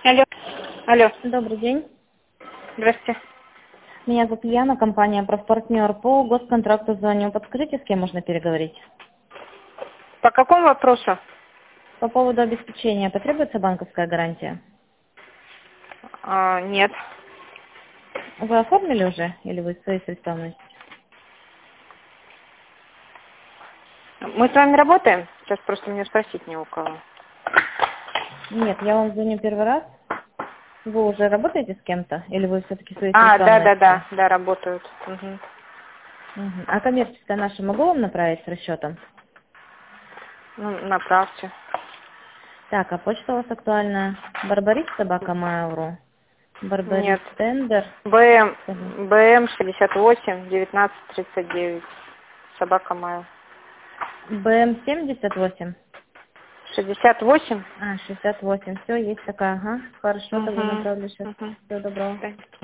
Алло. Алло. Добрый день. Здравствуйте. Меня зовут Яна, компания «Профпартнер». По госконтракту звоню. Подскажите, с кем можно переговорить? По какому вопросу? По поводу обеспечения потребуется банковская гарантия? Нет. Вы оформили уже или вы свои средства вносите? Мы с вами работаем? Сейчас просто мне спросить не у кого. Нет, я вам звоню первый раз. Вы уже работаете с кем-то или вы все-таки свои средства вносите? Да, работают. Угу. Мгм. А коммерческая наша могу вам направить с расчетом? Ну, направьте. Так, а почта у вас актуальная? Барбарис собака Mail.ru. Барбарис Нет. тендер. БМ 68 19 39. Собака Майл. БМ 78. 68. 68. Все, есть такая, ага. Хорошо, тогда Угу. направлю сейчас. Угу. Всего доброго.